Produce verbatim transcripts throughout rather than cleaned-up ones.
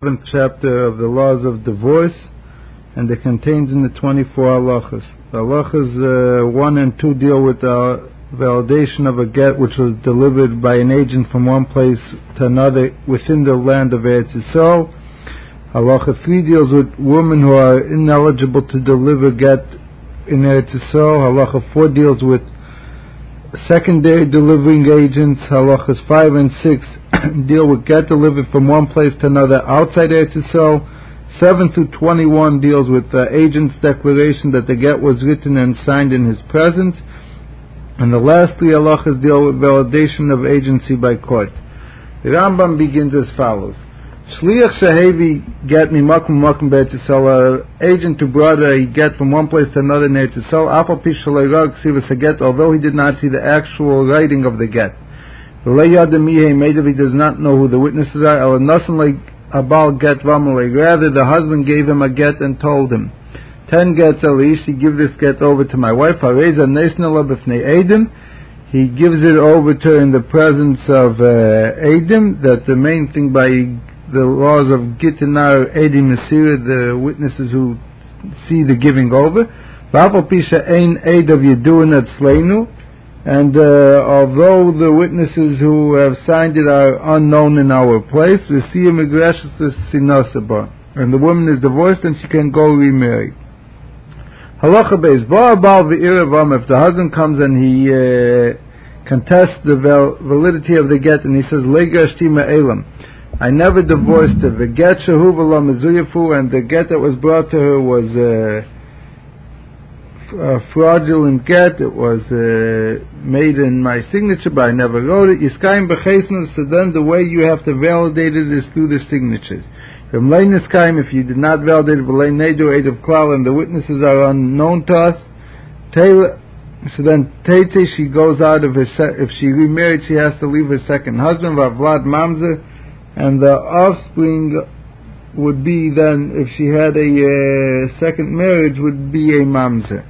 seventh chapter of the laws of divorce, and it contains in the twenty-four halachas. The halachas uh, one and two deal with the validation of a get which was delivered by an agent from one place to another within the land of Eretz Yisrael. Halacha three deals with women who are ineligible to deliver get in Eretz Yisrael. Halacha four deals with secondary delivering agents. Halachas five and six deal with get delivered from one place to another outside Eretz Yisrael. seven through twenty-one deals with the agent's declaration that the get was written and signed in his presence. And the last three halachas deal with validation of agency by court. The Rambam begins as follows. Shliach shehevi get mimakum makum be'Eretz Yisrael, agent who brought a get from one place to another in Eretz Yisrael, afal pi shelei rag ksivas haget, although he did not see the actual writing of the get. V'lei yadam mihei meidav, he does not know who the witnesses are. El nasan le abal get v'amalei, rather the husband gave him a get and told him, ten gets alish, he give this get over to my wife. Hareza nesnala b'fnei edim, he gives it over to her in the presence of uh, edim. That the main thing by the laws of Gitinar Edim Mesira, the witnesses who see the giving over. V'afal pisha ein edav yeduin at sleinu, and uh, although the witnesses who have signed it are unknown in our place, we see a migrashus sinasaba, and the woman is divorced and she can go remarry. Halacha beis ba'abal v'iravam, if the husband comes and he uh, contests the val- validity of the get and he says legashti ma'elam, I never divorced her. The get shehu v'la mezuyafu, and the get that was brought to her was uh, a fraudulent get. It was uh, made in my signature, but I never wrote it. Yiskayim b'cheisnu, so then the way you have to validate it is through the signatures. If you did not validate it, and the witnesses are unknown to us, so then Tete, she goes out of her, se- if she remarried, she has to leave her second husband, Vavlad Mamzer, and the offspring would be then, if she had a uh, second marriage, would be a Mamzer.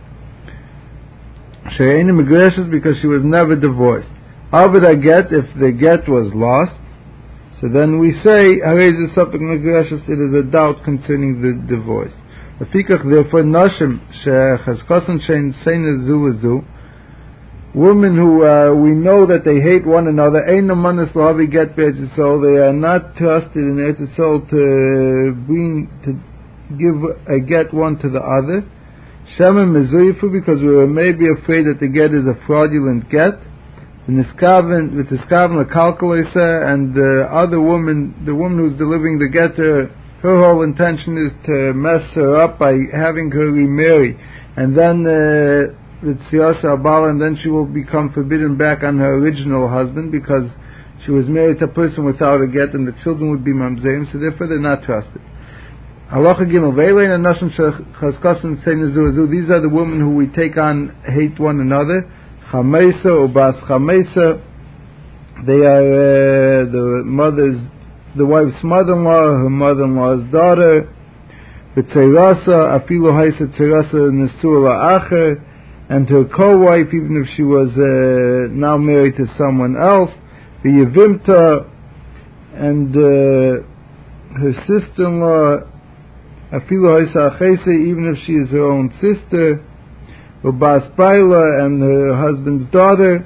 She'ein migrashus, because she was never divorced. Avad get, if the get was lost, so then we say, Harez Safek Megrashus, it is a doubt concerning the divorce. Afikach, therefore, Nashim Shechazkosan Shein Seina Zu Zu, women who uh, we know that they hate one another, Ein Namanis Lahavi Get Be'Eretz Yisrael, they are not trusted in Eretz Yisrael to bring, to give a get one to the other. Shemen Mezuyifu, because we were maybe afraid that the get is a fraudulent get. With the skaven, the calculator, and the other woman, the woman who's delivering the get, her, her whole intention is to mess her up by having her remarry, and then with siyasa abala, and then she will become forbidden back on her original husband because she was married to a person without a get, and the children would be mamzerim, so therefore they're not trusted. Halacha gimel veilein and nashim shechazkasim seinu zu zu. These are the women who we take on hate one another. Chamesa or Bas Chamesa, they are uh, the mother's, the wife's mother-in-law, her mother-in-law's daughter. B'tzeirasa, afilu haisa tzeirasa nesur la'acher, and her co-wife, even if she was uh, now married to someone else. V'yevimta, and uh, her sister-in-law, afilu haisa achesa, even if she is her own sister. Bas Baila, and her husband's daughter.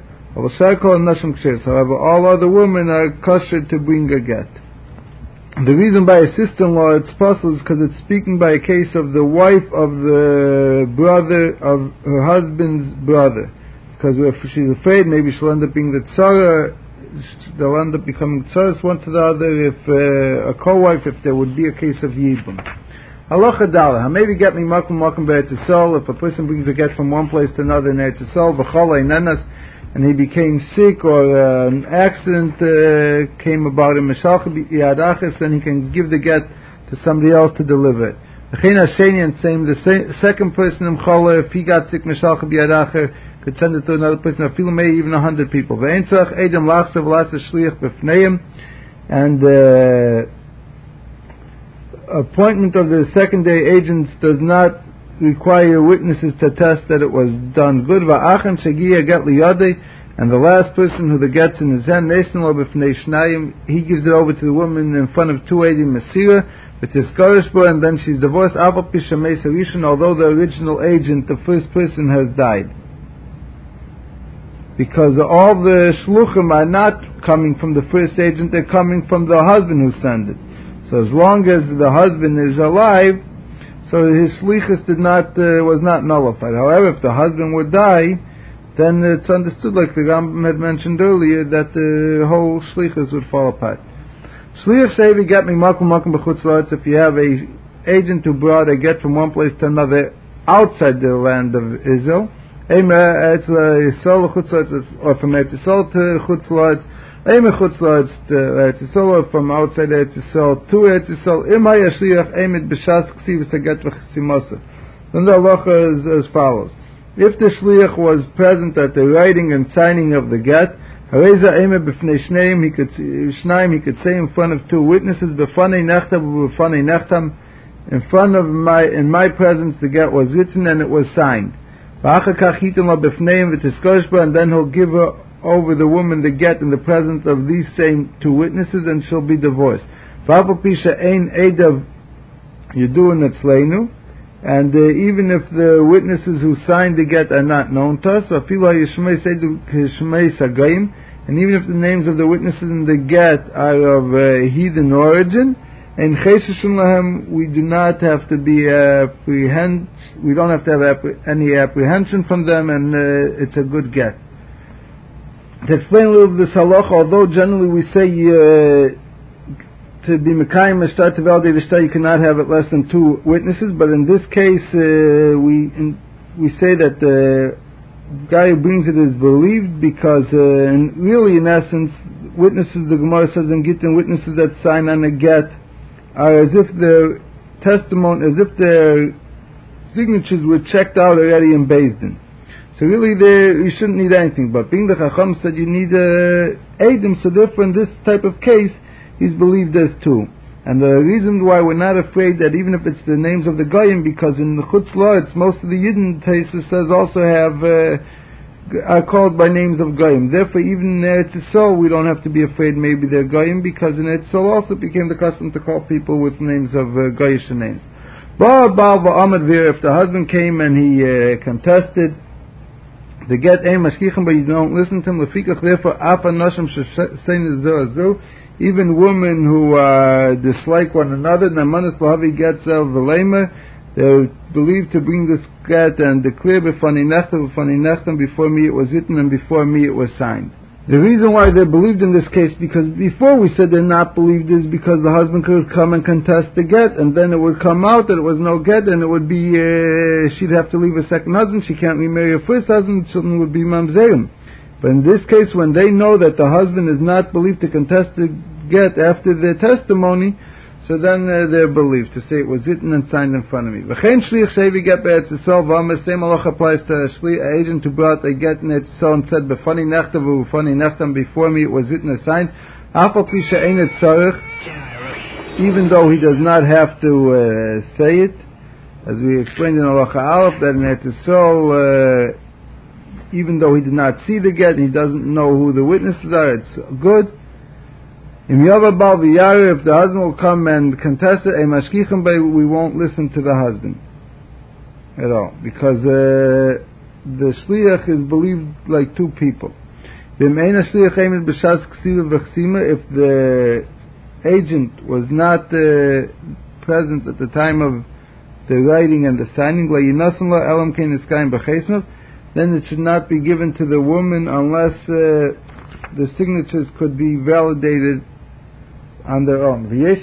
However, all other women are kosher to bring a get. The reason by a sister-in-law it's possible is because it's speaking by a case of the wife of the brother of her husband's brother. Because if she's afraid, maybe she'll end up being the tzara, they'll end up becoming tzaras one to the other, if uh, a co-wife, if there would be a case of yibum. Halacha Dala, maybe get me makum makum be'Eretz Yisrael, if a person brings a get from one place to another in Eretz Yisrael, v'cholei nenas, and he became sick, or uh, an accident uh, came about him, then he can give the get to somebody else to deliver it. And same, the second person, if he got sick, could send it to another person, maybe even a hundred people. And uh, appointment of the secondary agents does not require witnesses to attest that it was done good. And the last person who the get's in his hand, he gives it over to the woman in front of two eighty Masira, with his Skorishbo, and then she's divorced, although the original agent, the first person, has died. Because all the shluchim are not coming from the first agent, they're coming from the husband who sent it. So as long as the husband is alive, so his shlichus did not, uh, was not nullified. However, if the husband would die, then it's understood, like the Rambam had mentioned earlier, that the whole shlichus would fall apart. Shliach shevi get me makom makom b'chutz la'aretz. If you have a agent who brought a get from one place to another outside the land of Israel, or from Eretz Yisrael to chutz la'aretz, chutz la'aretz to Eretz Yisrael, or from outside Eretz Yisrael to Eretz Yisrael, im ha'yashliach emet b'shas ksivus haget v'chesimosav. Then the halacha is as follows. If the shliach was present at the writing and signing of the get, hareza emet b'fnei shneim, he could shnaim, he could say in front of two witnesses, b'fanei nechtam b'fanei nechtam, in front of my, in my presence the get was written and it was signed. And then he'll give her over the woman the get in the presence of these same two witnesses, and she'll be divorced. And uh, even if the witnesses who signed the get are not known to us, and even if the names of the witnesses in the get are of uh, heathen origin, and we do not have to be apprehend, we don't have to have appre- any apprehension from them, and uh, it's a good get. To explain a little bit this halacha, although generally we say uh, to be mekayim ishtar to validate ishtar, you cannot have it less than two witnesses, but in this case uh, we in, we say that the guy who brings it is believed, because uh, in, really in essence witnesses, the Gemara says in Gittin, witnesses that sign on a get are as if their testimony, as if their signatures were checked out already in Beis Din. So really there, you shouldn't need anything, but being the Chacham said you need a Eidim, so therefore in this type of case he's believed as two. And the reason why we're not afraid that even if it's the names of the Goyim, because in the Chutz La'aretz most of the Yidden cases says also have uh, are called by names of Goyim. Therefore even in Eretz Yisrael we don't have to be afraid maybe they're Goyim, because in Eretz Yisrael also became the custom to call people with names of uh, Goyish names. If the husband came and he uh, contested the get ein mashkichim, but you don't listen to him, therefore even women who uh, dislike one another, they're believed to bring this get and declare before me it was written and before me it was signed. The reason why they're believed in this case, because before we said they're not believed, is because the husband could come and contest the get, and then it would come out that it was no get, and it would be, uh, she'd have to leave her second husband, she can't remarry her first husband, children would be mamzerim. But in this case, when they know that the husband is not believed to contest the get after their testimony, so then uh, they're believed to say it was written and signed in front of me. V'chein shliach shevi get be'etz Yisrael, v'amar same halacha applies to a shliach agent who brought a get in Eretz Yisrael and said b'fani nechtam v'ufani nechtam, before me it was written and signed. Afal pi she'ein et tzarich, even though he does not have to uh, say it, as we explained in halacha aleph, that in Eretz Yisrael, uh, even though he did not see the get and he doesn't know who the witnesses are, it's good. If the husband will come and contest it, we won't listen to the husband at all, because uh, the shliach is believed like two people. If the agent was not uh, present at the time of the writing and the signing, then it should not be given to the woman unless uh, the signatures could be validated on their own.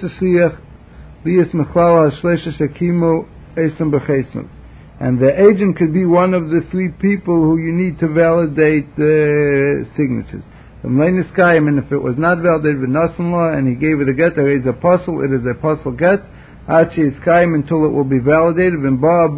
And the agent could be one of the three people who you need to validate the signatures. And if it was not validated with Nasan and he gave it a get, there is a apostle, it is a apostle get, until it will be validated. If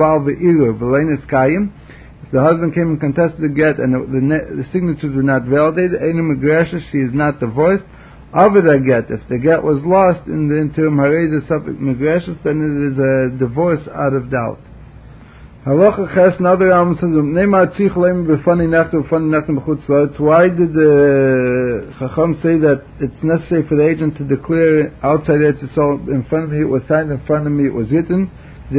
the husband came and contested the get and it, the, the signatures were not validated, she is not divorced. Avida get, if the get was lost in the interim, then it is a divorce out of doubt. Halacha Ches, another Rambam says, Ne'ma tzich leim b'fanei nechtam b'fanei nechtam b'chutz la'aretz. Why did the Chacham say that it's necessary for the agent to declare outside Eretz Yisrael, in front of me it was signed, in front of me it was written, in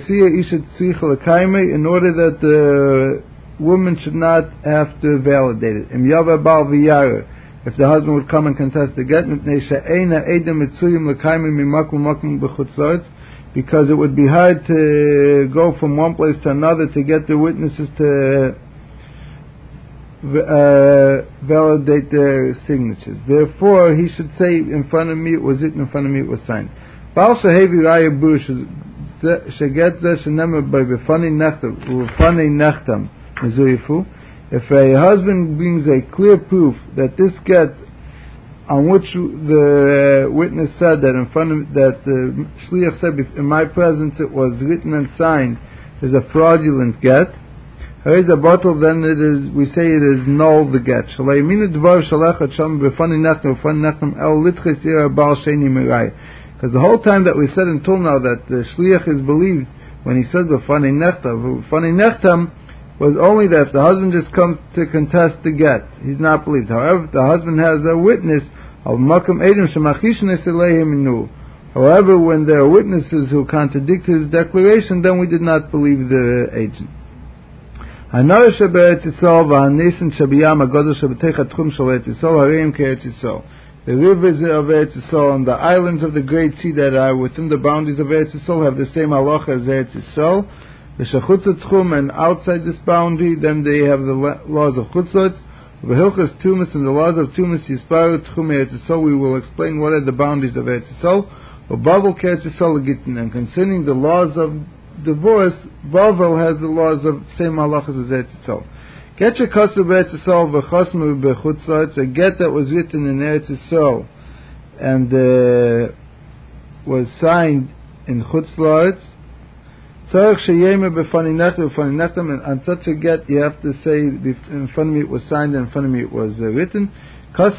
order that the woman should not have to validate it. Im yava bal v'yara, if the husband would come and contest the get, because it would be hard to go from one place to another to get the witnesses to uh, validate their signatures. Therefore, he should say, in front of me it was written, in front of me it was signed. Bal shehevi raya bush sheget zeh shenemer by b'fanei nechtam u'fanei nechtam mezuyifu. If a husband brings a clear proof that this get on which the witness said that in front of that the shliach said in my presence it was written and signed is a fraudulent get, there is a bottle, then it is we say it is null the get. Because the whole time that we said until now that the shliach is believed when he says b'fanei nechtam, b'fanei nechtam was only that if the husband just comes to contest the get, he's not believed. However, if the husband has a witness, however, when there are witnesses who contradict his declaration, then we did not believe the agent. The rivers of Eretz Yisrael and the islands of the Great Sea that are within the boundaries of Eretz Yisrael have the same halacha as Eretz Yisrael. And outside this boundary, then they have the laws of chutzot, v'hilchas tumas, and the laws of tumas yisparu tchum Eretz Yisrael. We will explain what are the boundaries of Eretz Yisrael. Bavel Eretz Yisrael legitin, and concerning the laws of divorce, Bavel has the laws of same halachas as Eretz Yisrael. Get your kasu Eretz Yisrael v'chasmu b'chutzot, a get that was written in Eretz Yisrael and uh, was signed in chutzot. And on such a get, you have to say, in front of me it was signed, and in front of me it was uh, written. If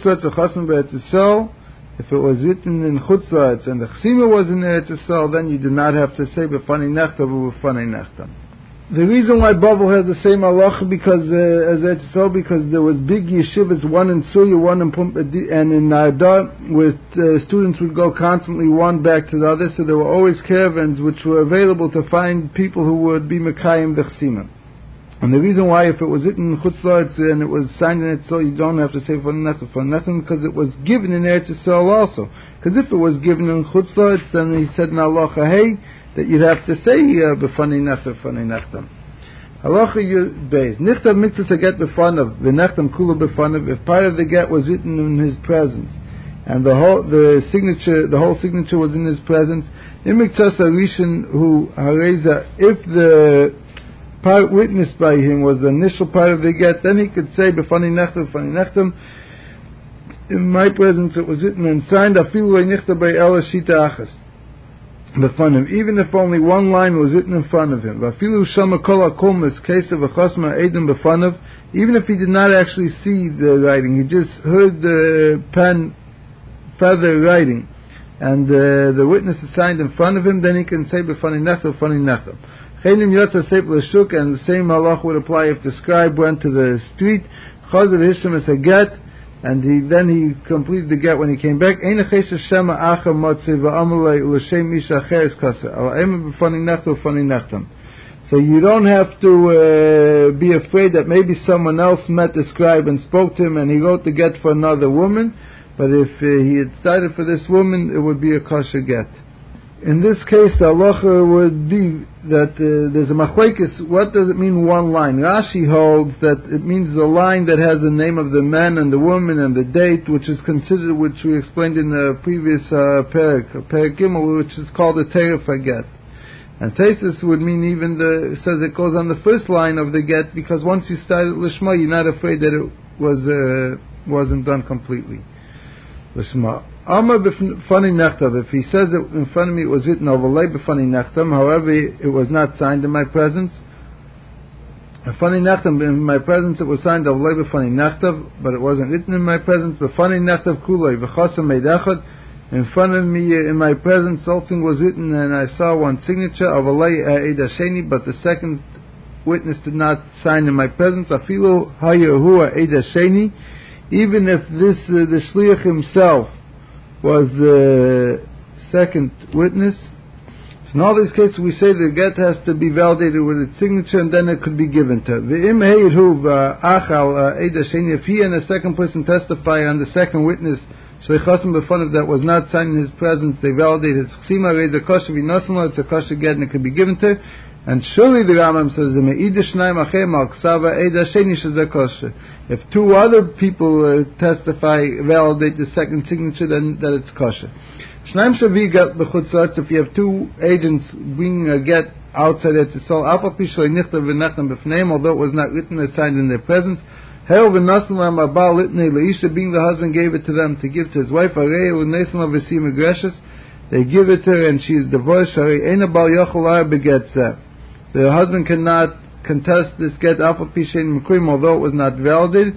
it was written in chutzlatz and the chsima was in Eretz Yisrael, then you do not have to say b'fanei nechtam or b'fanei nechtam. The reason why Bavel has the same halacha because uh, as Eretz Yisrael, because there was big yeshivas, one in Surya, one in Pum, and in Nardar, where uh, students would go constantly one back to the other. So there were always caravans which were available to find people who would be Mekayim the Chsima. And the reason why, if it was written in Chutzlaretz and it was signed in Eretz Yisrael, you don't have to say for nothing, for nothing, because it was given in Eretz Yisrael also. Because if it was given in Chutzlaretz, then he said in halacha hey, that you'd have to say b'fanei nechtam, b'fanei nechtam. Halacha beis nichtav mitzvah to get b'fanav v'nechtam kula b'fanav. If part of the get was written in his presence, and the whole the signature, the whole signature was in his presence, imitzas arishin who hareza. If the part witnessed by him was the initial part of the get, then he could say b'fanei nechtam, b'fanei nechtam. In my presence, it was written and signed. Afilu nichtav by ela shita achas. B'fanav, even if only one line was written in front of him. V'afilu shama kol hakom, this case of a chasma edim b'fanav, even if he did not actually see the writing, he just heard the pen feather writing, and uh, the witness is signed in front of him, then he can say b'fanei nechtam, b'fanei nechtam. Chenim yotza seif l'shuk, and the same halach would apply if the scribe went to the street, chazav hisham es a get, and he then he completed the get when he came back. So you don't have to uh, be afraid that maybe someone else met the scribe and spoke to him and he wrote the get for another woman, but if uh, he had started for this woman, it would be a kosher get. In this case, the halacha would be that uh, there's a machlekes. What does it mean one line? Rashi holds that it means the line that has the name of the man and the woman and the date, which is considered, which we explained in the previous uh, parak, parak Gimel, which is called the Teref HaGet. And Tesis would mean even the, it says it goes on the first line of the get, because once you start at Lishma, you're not afraid that it was uh, wasn't done completely. Lishma. Amar b'fanei nechtam. If he says that in front of me it was written overlay b'fanei nechtam, however it was not signed in my presence. B'fanei nechtam, in my presence it was signed overlay b'fanei nechtam, but it wasn't written in my presence. B'fanei nechtam kulei v'chasam meidachad. in front of me, uh, in my presence, something was written, and I saw one signature of Alei Eid Hasheni, but the second witness did not sign in my presence. Afilu Hayahu Eid Hasheni, even if this uh, the shliach himself was the second witness. So in all these cases, we say the get has to be validated with its signature, and then it could be given to. V'im Heidhu Achal Eid Hasheni, if he and the second person testify on the second witness Shleichasim b'fanav that was not signed in his presence, they validate his chsima, raise a kosher v'nosnla, it's a kosher get and it could be given to. And surely the Rambam says, if two other people uh, testify, validate the second signature, then that it's kosher. If you have two agents bringing a get outside Etzisol, although it was not written or signed in their presence, being the husband gave it to them to give to his wife, they give it to her and she is divorced. The husband cannot contest this get although it was not validated,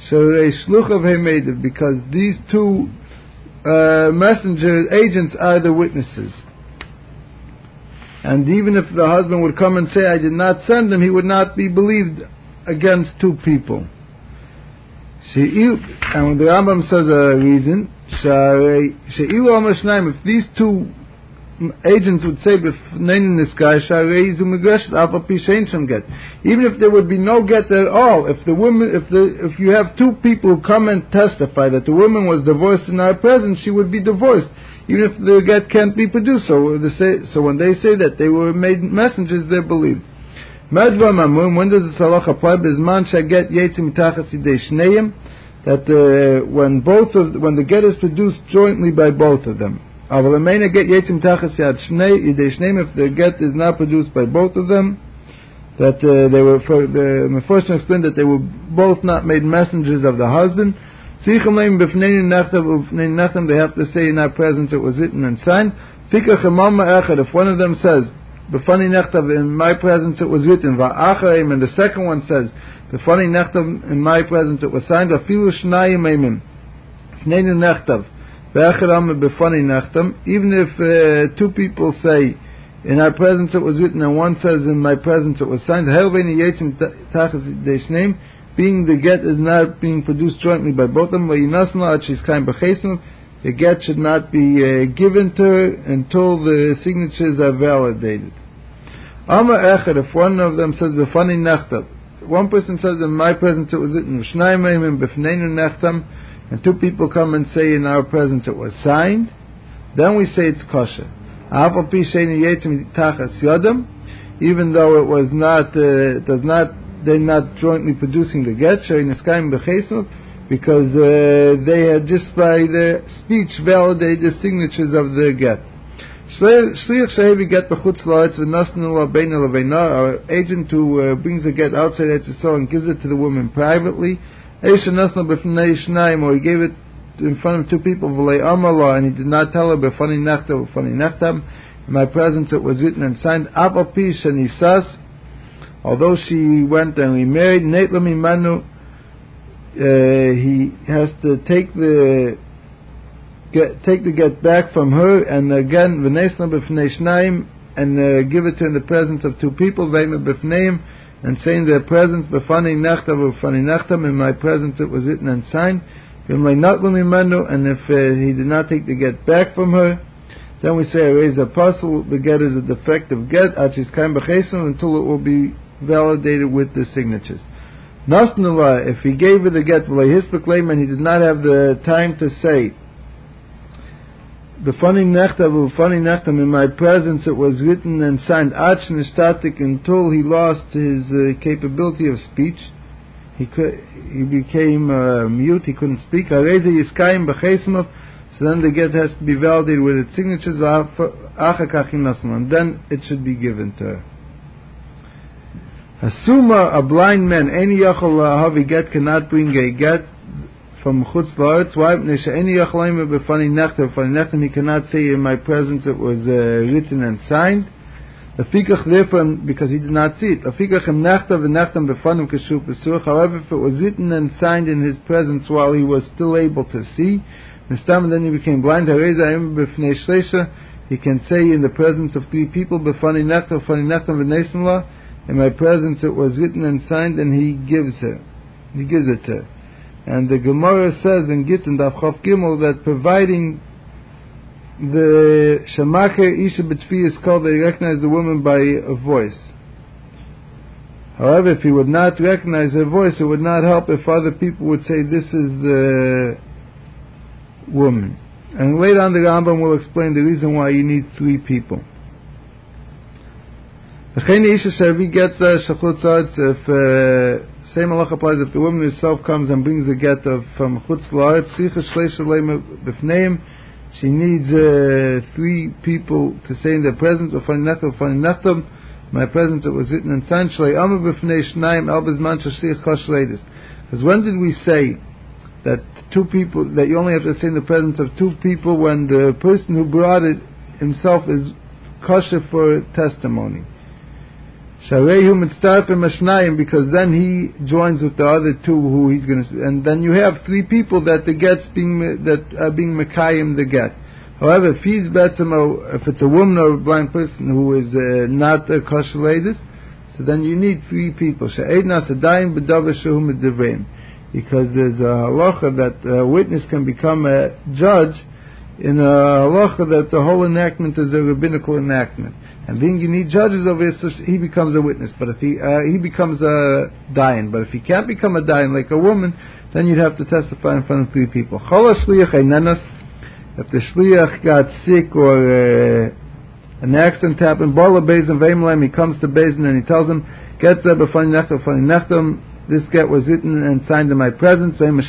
because these two uh, messenger agents are the witnesses. And even if the husband would come and say, I did not send them, he would not be believed against two people. And the Rambam says a reason, if these two agents would say, even if there would be no get at all, if the woman, if the if you have two people who come and testify that the woman was divorced in our presence, she would be divorced, even if the get can't be produced. So they say, so when they say that they were made messengers, they're believed. When does the salach apply? That uh, when both of when the get is produced jointly by both of them. If the get is not produced by both of them, that uh, they were for the Meforshim explained that they were both not made messengers of the husband. They have to say in our presence it was written and signed. If one of them says, in my presence it was written, and the second one says, in my presence it was signed, even if uh, two people say in our presence it was written and one says in my presence it was signed, being the get is not being produced jointly by both of them, the get should not be uh, given to her until the signatures are validated. If one of them says one person says in my presence it was written, and two people come and say in our presence it was signed, then we say it's kosher. Even though it was not, uh, does not, they're not jointly producing the get, because uh, they had just by the speech validated the signatures of the get. Our agent who uh, brings a get outside Etzisol and gives it to the woman privately, or he gave it in front of two people, and he did not tell her, in my presence it was written and signed, although she went and remarried, uh, he has to take the get, take the get back from her, and again, and uh, give it to her in the presence of two people, and say in their presence, in my presence it was written and signed, and if uh, he did not take the get back from her, then we say, raise a puzzle, the get is a defective get, until it will be validated with the signatures. If he gave her the get, and he did not have the time to say, in my presence it was written and signed, until he lost his uh, capability of speech, he could, he became uh, mute, he couldn't speak. So then the get has to be validated with its signatures, and then it should be given to her. Asuma, a blind man, any yachol havi get cannot bring a get from chutz la'aretz. Why? He cannot say in my presence it was uh, written and signed. Because he did not see it. However, if it was written and signed in his presence while he was still able to see, And then he became blind. He can say in the presence of three people, B'fani nechtam, B'fani nechtam v'nesim la, in my presence it was written and signed, and he gives her. He gives it to her. And the Gemara says in Gittin Daf Chav Gimel that providing the Shemacher Isha B'tfi is called, they recognize the woman by a voice. However, if he would not recognize her voice, it would not help if other people would say, this is the woman. And later on the Rambam will explain the reason why you need three people. If uh, same halacha applies if the woman herself comes and brings a get of from Chutz La'aretz, she needs uh, three people to say in their presence, my presence it was written and signed. Because when did we say that two people, that you only have to say in the presence of two people when the person who brought it himself is kosher for testimony? Because then he joins with the other two who he's going to, and then you have three people that the get's being that are being mekayim the get. However, if he's betzim, if it's a woman or a blind person who is uh, not a kosher lady, so then you need three people. Because there's a halacha that a witness can become a judge in a halacha that the whole enactment is a rabbinical enactment. And being you need judges over here, so he becomes a witness. But if he uh, he becomes a dayan. But if he can't become a dayan like a woman, then you'd have to testify in front of three people. If the shliach got sick or uh, an accident happened, Bala Bezin Veimelem, he comes to Bezin and he tells him, Get Zeh b'fani nechtam, b'fani nechtam, this get was written and signed in my presence. Bezin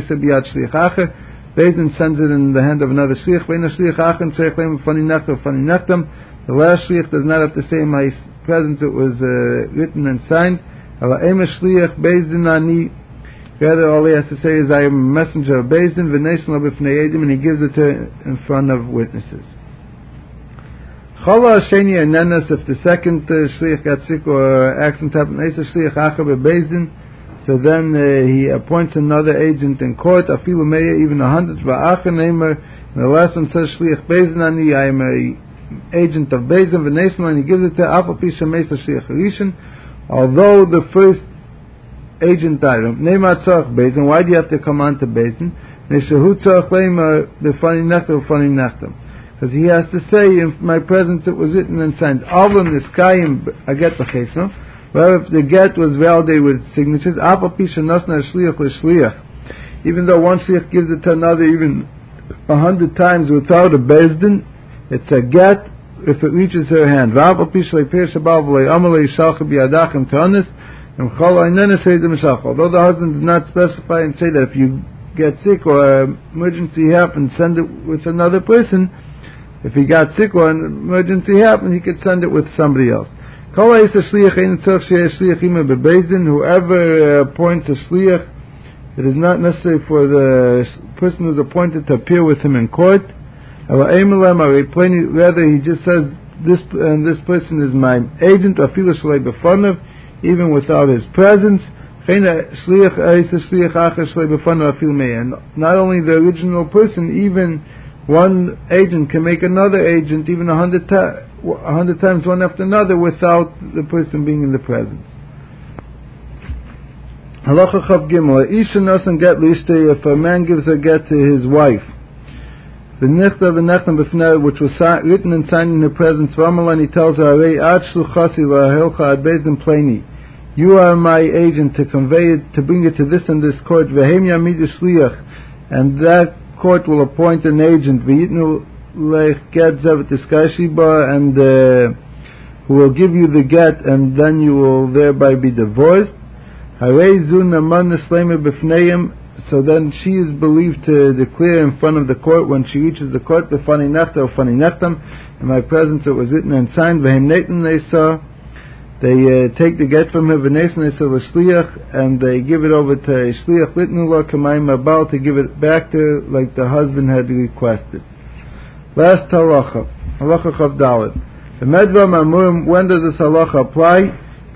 sends it in the hand of another shliach. The last shliach does not have to say in my presence it was uh, written and signed. Rather, all he has to say is, I am a messenger of Bezdin, and he gives it to in front of witnesses. If the second uh, shliach got sick or accident happened, so then uh, he appoints another agent in court, even a hundred. And the last one says, Shliach Bezdin ani, I am a agent of Bezdin, and he gives it to although the first agent died. Why do you have to come on to Bezdin? Because he has to say, in my presence it was written and signed. Well, if the get was validated with signatures, even though one shliach gives it to another even a hundred times without a Bezdin, it's a get if it reaches her hand. Although the husband did not specify and say that if you get sick or an emergency happens, send it with another person. If he got sick or an emergency happened, he could send it with somebody else. Whoever uh, appoints a shliach, it is not necessary for the person who is appointed to appear with him in court. Rather, he just says, this and this person is my agent, even without his presence. And not only the original person, even one agent can make another agent even a hundred, ta- a hundred times one after another without the person being in the presence. Halacha Chav Gimel. If a man gives a get to his wife, the nichta v'nechtam b'fnei, which was written and signed in her presence, Ramalan, he tells her, you are my agent to convey it, to bring it to this and this court, and that court will appoint an agent, and uh, who will give you the get, and then you will thereby be divorced. So then she is believed to declare in front of the court when she reaches the court, b'fani nechtam or fani nechtam, in my presence it was written and signed. They uh, take the get from her, and they give it over to a shliach litnula kamayim abal, to give it back to her like the husband had requested. Last halacha, halacha chav dalet. When does this halacha apply?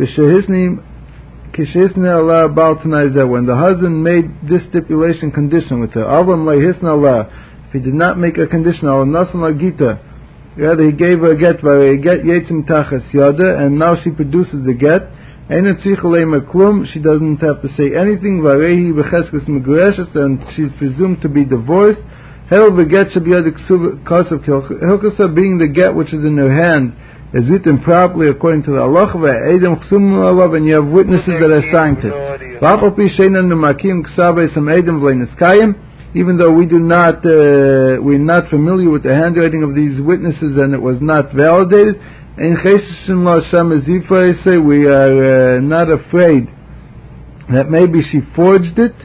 When the husband made this stipulation condition with her, he did not make a condition, al nasan lagita, rather he gave her a get, v'arei get yetzim tachas yada, and now she produces the get, ein tzich leima klum, she doesn't have to say anything, v'arei b'cheskes megureshes, and she's presumed to be divorced. Hel v'get shabiyad kasav hilchasa, being the get which is in her hand, is written properly according to the halacha, v'edem chsum alav, and you have witnesses that are signed to it. V'apal pi sheinan numakim k'savei sam edem v'leiniskayim, even though we do not, uh, we're not familiar with the handwriting of these witnesses and it was not validated, in cheshishim la Hashem ezifa, say we are uh, not afraid that maybe she forged it,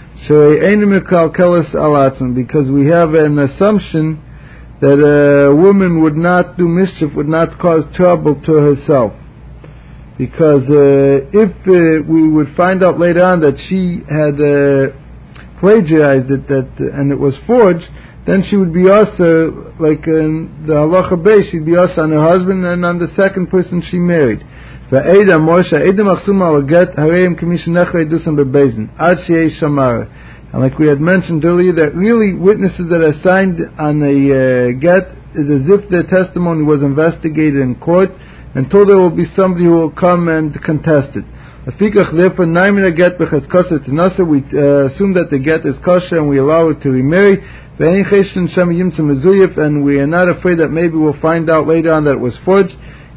because we have an assumption that a woman would not do mischief, would not cause trouble to herself. Because uh, if uh, we would find out later on that she had uh, plagiarized it, that uh, and it was forged, then she would be also, like in the halacha base, she'd be also on her husband and on the second person she married. And like we had mentioned earlier, that really witnesses that are signed on a uh, get is as if their testimony was investigated in court, until there will be somebody who will come and contest it. Therefore, we uh, assume that the get is kosher and we allow it to remarry, and we are not afraid that maybe we'll find out later on that it was forged.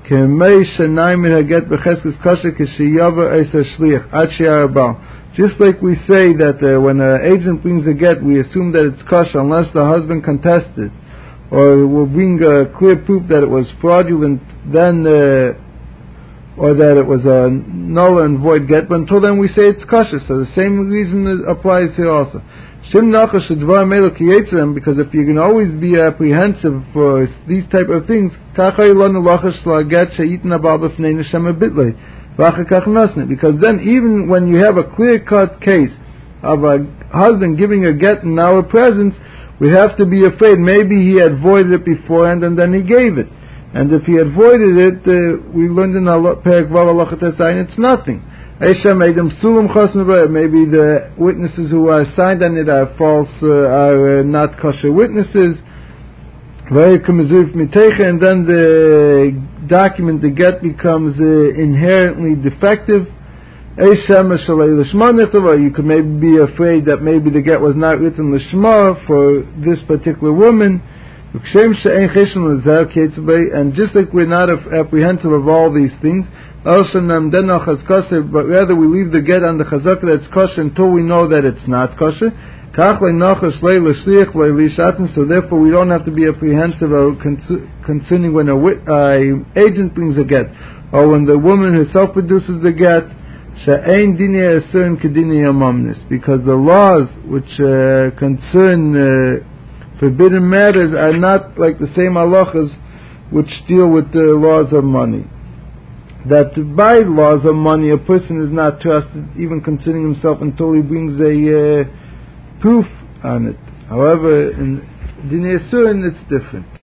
Just like we say that uh, when an agent brings a get, we assume that it's kosher unless the husband contests it, or will bring a clear proof that it was fraudulent, then, uh, or that it was a null and void get, but until then we say it's kosher. So the same reason applies here also. Because if you can always be apprehensive for these type of things, because then even when you have a clear-cut case of a husband giving a get in our presence, we have to be afraid maybe he had voided it beforehand and then he gave it. And if he had voided it, uh, we learned in Perek Vav Halacha Tesayin, it's nothing. Maybe the witnesses who are signed on it are false, uh, are uh, not kosher witnesses. And then the document, the get, becomes uh, inherently defective. Or you could maybe be afraid that maybe the get was not written l'shma for this particular woman. And just like we're not apprehensive of all these things, but rather we leave the get on the chazaka that's kosher until we know that it's not kosher. So therefore we don't have to be apprehensive concerning when a wit, uh, agent brings a get, or when the woman herself produces the get, because the laws which uh, concern uh, forbidden matters are not like the same halachas which deal with the laws of money. That by laws of money a person is not trusted even concerning himself until he brings a uh, proof on it. However, in Dinei Asurin it's different.